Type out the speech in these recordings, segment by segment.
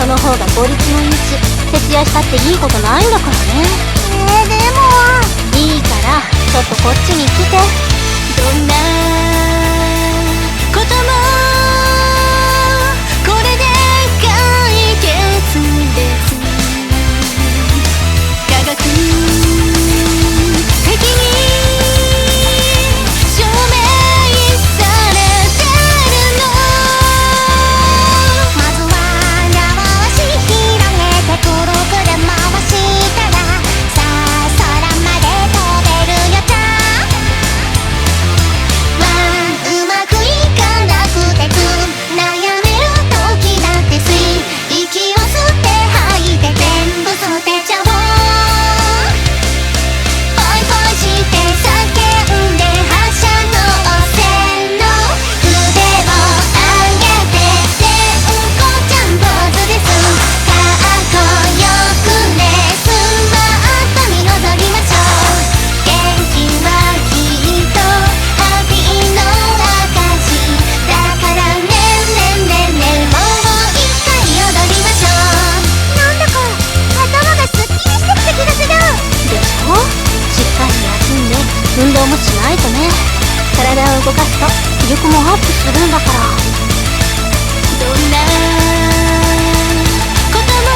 の方が効率もいいし、徹夜したっていいことないんだからね。 でもいいからちょっとこっちに来て。どんなこともこれで解決です。科学的に証明されてるの。 まずは両足広げてくるくる回したら、さあ空まで飛べるよちゃん。うまくいかなくて悩める時だって息を吸って吐いて全部捨てちゃおう。ポイポイして叫んではしゃごう。せーの腕を上げててんこちゃんポーズです。かっこよくねスマートに踊りましょう。元気はきっとハッピーの証だからねんねんねんねん、もう一回踊りましょう。なんだか頭がすっきりしてきた気がする。 でしょ。しっかり休んで運動もしないとね。体を動かすと気力もアップするんだから。どんなことも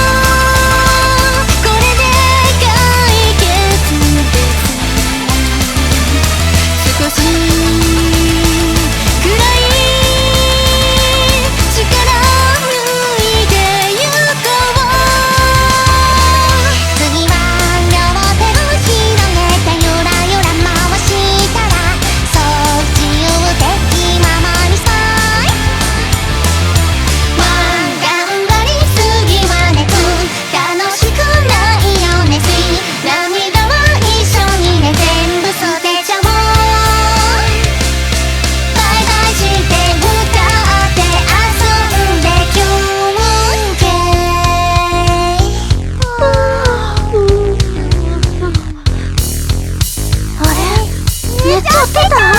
これで解決です。少しくらい力抜いてゆこう。 次は両手を広げてゆらゆら回したら、そう自由的ままにさい。頑張りすぎはね楽しくないよね。涙は一緒にね全部捨てちゃおう。バイバイして歌って遊んで休憩。 あれ、寝ちゃってた。